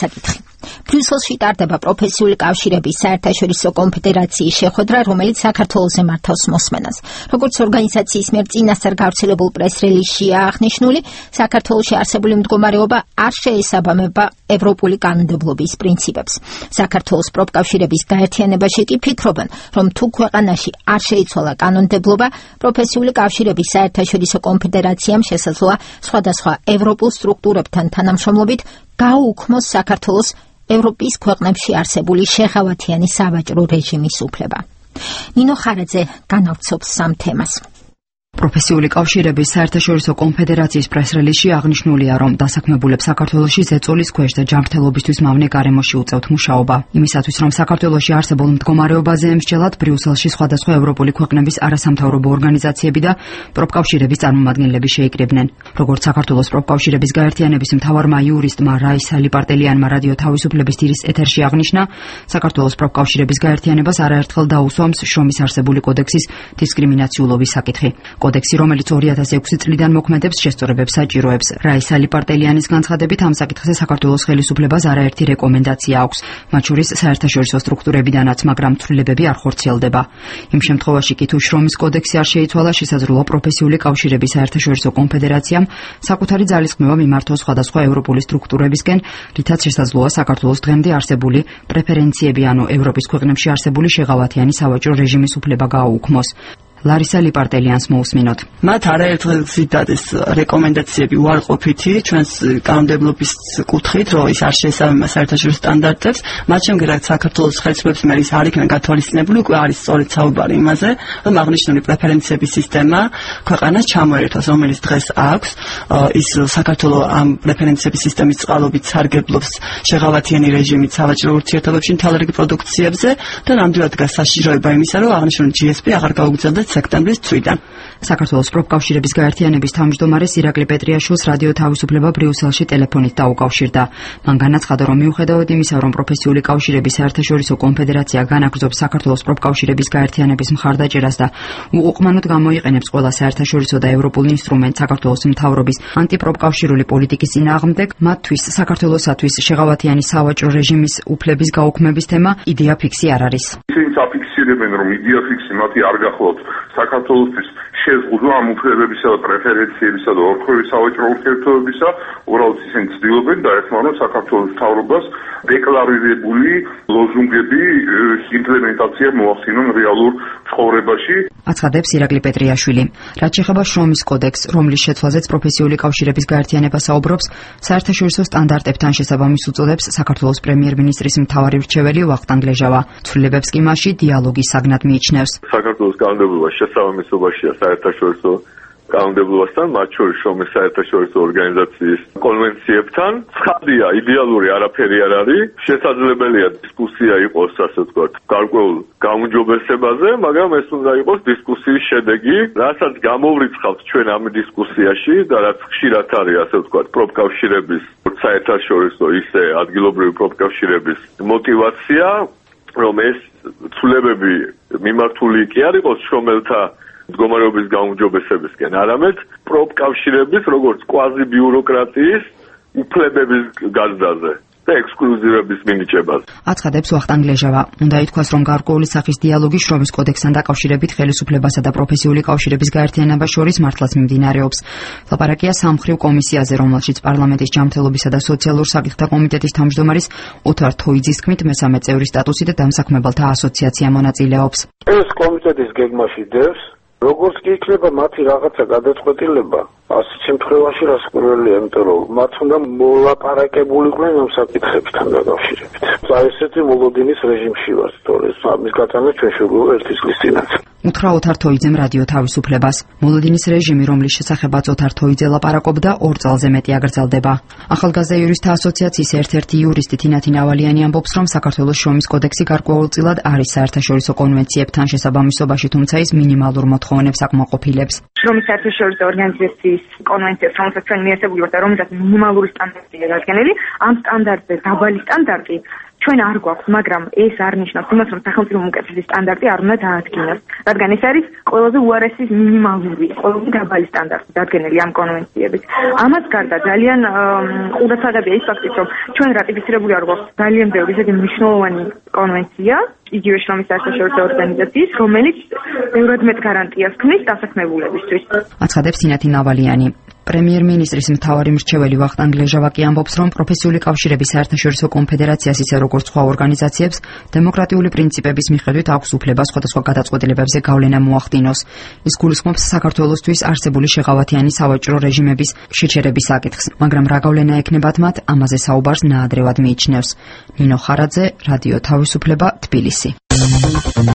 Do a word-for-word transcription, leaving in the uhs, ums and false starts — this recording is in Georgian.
განსაკითხი. Ბრიუსელში ტარდება პროფესიული კავშირების საერთაშორისო კონფედერაციის შეხვედრა, რომელიც საქართველოს ემართავს მოსმენას. Როგორც ორგანიზაციის მიერ წინასწარ გავრცელებულ პრეს-რელიზშია აღნიშნული, საქართველოში არსებული მდგომარეობა არ შეესაბამება ევროპული კანონმდებლობის პრინციპებს. საქართველოს პროფკავშირების გაერთიანებაში კი ფიქრობენ, რომ თუ ქვეყანაში არ შეიცვალა კანონმდებლობა, პროფესიული კავშირების საერთაშორისო კონფედერაციამ შესაძლოა სხვადასხვა ევროპულ სტრუქტურებთან თანამშრომლობით გააუქმოს საქართველოს ევროპის ქვეყნებში არსებული შეღავათიანი სავაჭრო რეჟიმის უფლება. ნინო ხარაძე განავრცობს სამ თემას. პროფესიული კავშირების საერთაშორისო კონფედერაციის პრეს-რელიზში აღნიშნულია, რომ დასაქმებულებს საქართველოში ზეწოლის ქვეშ და ჯანმრთელობისთვის მავნე გარემოში უწევთ მუშაობა. იმისათვის, რომ საქართველოში არსებულ მდგომარეობაზე ემსჯელად, ბრიუსელში სხვადასხვა ევროპული ქვეყნების არასამთავრობო ორგანიზაციები და პროფკავშირების წარმომადგენლები შეიკრიბნენ. Როგორც საქართველოს პროფკავშირების გაერთიანების მთავარმა იურისტმა რაისა ლიპარტელიანმა რადიო თავისუფლების თირის ეთერში აღნიშნა, საქართველოს პროფკავშირების გაერთიანებას არაერთხელ დაუსვამს შრომის არსებული კოდექსის დისკრიმინაციულობის საკითხი. კოდექსი, რომელიც ორი ათას ექვსი წლიდან მოქმედებს, შესწორებებს საჭიროებს. რაისა ლიპარტელიანის განცხადებით, ამ საკითხზე საქართველოს ხელისუფლებას არაერთი რეკომენდაცია აქვს, მათ შორის საერთაშორისო სტრუქტურებიდანაც, მაგრამ ცვლილებები არ ხორციელდება. იმ შემთხვევაში კი თუ შრომის კოდექსი არ შეიცვალა, შესაძლოა პროფესიული კავშირების საერთაშორისო კონფედერაციამ საკუთარი ძალისხმევა მიმართოს სხვადასხვა ევროპული სტრუქტურებისკენ, რითაც შესაძლოა საქართველოს დღემდე არსებული პრეფერენციები, ანუ ევროპის ქვეყნებში არსებული შეღავათიანი სავაჭრო რეჟიმის უფლება გააუქმოს. ლარისა ლიპარტელიანს მოусმინოთ. მათ არაერთხელ ზიდადეს რეკომენდაციები უარყოფითი ჩვენს კანონმდებლობის კუთხით, რომ ის არ შეესაბამება საერთაშორისო სტანდარტებს, მათ შემდგომ რაც საქართველოს ხელისუფლების მიერ ის არ იქნა გათვალისწინებული, უკვე არის სწორედ საუბარი იმაზე, რომ აღნიშნული პრეფერენციების სისტემა ქვეყანას ჩამოერთოს, რომელიც დღეს აქვს. ის საქართველოს ამ პრეფერენციების სისტემის წყალობით სარგებლობს შეღავათიანი რეჟიმით სავაჭრო ურთიერთობებში მთელ რიგი პროდუქციებზე და ნამდვილად დგას საშიშროება იმისა, რომ აღნიშნული ჯი ეს პი აღარ გაუგრძელდეს სექტემბრის თვიდან. საქართველოს პროფკავშირების გაერთიანების თავმჯდომარეს ირაკლი პეტრიაშვილს რადიო თავისუფლება ბრიუსელში ტელეფონით დაუკავშირდა. მან განაცხადა, რომ მიუხედავად იმისა, რომ პროფესიული კავშირების საერთაშორისო კონფედერაცია განაგრძობს საქართველოს პროფკავშირების გაერთიანების მხარდაჭერას და უყუყმანოდ გამოიყენებს ყველა საერთაშორისო და ევროპულ ინსტრუმენტს საქართველოს მთავრობის ანტიპროფკავშირული პოლიტიკის წინააღმდეგ, მათთვის საქართველოსათვის შეღავათიანი სავაჭრო რეჟიმის უფლების გაუქმების თემა იდეა ფიქსი არ არის. ისინი აფიქსირებენ, რომ იდეა ფიქსი მათი არ გახლავთ საქართველოსთვის შეზღუდვა ამ უფლებებისა და პრეფერენციებისა და ორმხრივი სავაჭრო ურთიერთობებისა, უბრალოდ ისინი ცდილობენ დაეხმაროს საქართველოს მთავრობას დეკლარირებული ლოზუნგები იმპლემენტაცია მოახდინონ რეალურ ცხოვრებაში. აცხადებს ირაკლი პეტრიაშვილი. რაც შეეხება შრომის კოდექსს, რომლის შეცვლაზეც პროფესიული კავშირების გაერთიანება საუბრობს, საერთაშორისო სტანდარტებთან შესაბამის უწოდებს საქართველოს პრემიერ-მინისტრის მთავარი მრჩეველი ვახტანგ ლეჟავა. ცვლილებებს კი მასში დიალოგის საგნად მიიჩნევს. საქართველოს კანონმდებლობა შესაბამისობაშია საერთაშორისო კანონმდებლობასთან, მათ შორის შრომის საერთაშორისო ორგანიზაციის კონვენციებთან. ცხადია, იდეალური არაფერი არ არის. შესაძლებელია დისკუსია იყოს, ასე ვთქვათ, გარკვეულ გაუმჯობესებაზე, მაგრამ ეს უნდა იყოს დისკუსიის შედეგი, რასაც გამოვრიცხავთ ჩვენ ამ დისკუსიაში და რაც ხშირად არის, ასე ვთქვათ, პროფკავშირების საერთაშორისო ისე ადგილობრივი პროფკავშირების мотивация, რომ ეს ცვლილებები მიმართული კი არ იყოს შრომელთა მდგომარეობის გაუმჯობესებისკენ, არამედ პროფკავშირების როგორც კვაზი ბიუროკრატიის უფლებების გაზრდაზე და ექსკლუზივების მინიჭებაზე. აცხადებს ვახტანგ ლეჟავა. უნდა ითქვას, რომ გარკვეული სახის დიალოგი შრომის კოდექსთან დაკავშირებით ხელისუფლებასა და პროფესიული კავშირების გაერთიანებას შორის მართლაც მიმდინარეობს. ლაპარაკია სამმხრივ კომისიაზე, რომელშიც პარლამენტის ჯანმრთელობისა და სოციალურ საკითხთა კომიტეტის თავმჯდომარის ოთარ თოიძის თქმით, მესამე წევრის სტატუსით დამსაქმებელთა ასოციაცია მონაწილეობს. ეს კომიტეტის გეგმაში დევს, როგორც კი იქნება მათი რაღაცა გადაწყვეტილება, ასეთ შემთხვევაში რას ყველია, იმიტომ რომ მათ უნდა მოლაპარაკებულიყვნენ ამ საკითხებთან დაკავშირებით. აი ესეთი მოლოდინის რეჟიმში ვარ, თორეს ამის გატანა ჩვენ შეგვიძლია ერთი წლის წინაც. უთხრა ოთარ თოიძემ რადიო თავისუფლებას. მოლოდინის რეჟიმი, რომლის შესახებაც ოთარ თოიძე ლაპარაკობდა, ორ წელზე მეტი აგრძელდება. ახალგაზრდა იურისტთა ასოციაციის ერთ-ერთი იურისტი თინათი ნავალიანი ამბობს, რომ საქართველოს შრომის კოდექსი გარკვეულწილად არის საერთაშორისო კონვენციებთან შესაბამისობაში, თუმცა ის მინიმალურ მოთხოვნებს აკმაყოფილებს. შრომის საერთაშორისო ორგანიზაციის კონვენციებს, რომელსაც ჩვენ მიერთებული ვართ და რომელსაც მინიმალური სტანდარტია დადგენილი, ამ სტანდარტზე დაბალი სტანდარტი ჩვენ არ გვაქვს, მაგრამ ეს არ ნიშნავს იმას, რომ სახელმწიფო უმკაცრესი სტანდარტი არ უნდა დაადგინოს, რადგან ეს არის ყველაზე უარესი მინიმალური, ყველაზე დაბალი სტანდარტი დადგენილი ამ კონვენციებით. ამას გარდა ძალიან ყურადღებია ის ფაქტიც, რომ ჩვენ რატიფიცირებული არ გვაქვს ძალიან ბევრი ისეთი მნიშვნელოვანი კონვენცია, იგივე შრომის საერთაშორისო ორგანიზაციის, რომელიც ბევრად მეტ გარანტიას ქმნის დასაქმებულებისთვის. აცხადებს სინათი ნავალიანი. პრემიერ-მინისტრის მთავარი მრჩეველი ვახტანგ ლეჟავაკი ამბობს, რომ პროფესიული კავშირების საერთაშორისო კონფედერაციას ისე როგორც სხვა ორგანიზაციებს დემოკრატიული პრინციპების მიხედვით აქვს უფლება სხვადასხვა გადაწყვეტილებებზე გავლენა მოახდინოს. ის გულისხმობს საქართველოსთვის არსებული შეღავათიანი სავაჭრო რეჟიმების შეჩერების საკითხს, მაგრამ რა გავლენა ექნებათ მათ, ამაზე საუბარს ნაადრევად მიიჩნევს. ნინო ხარაძე, რადიო თავისუფლება, თბილისი.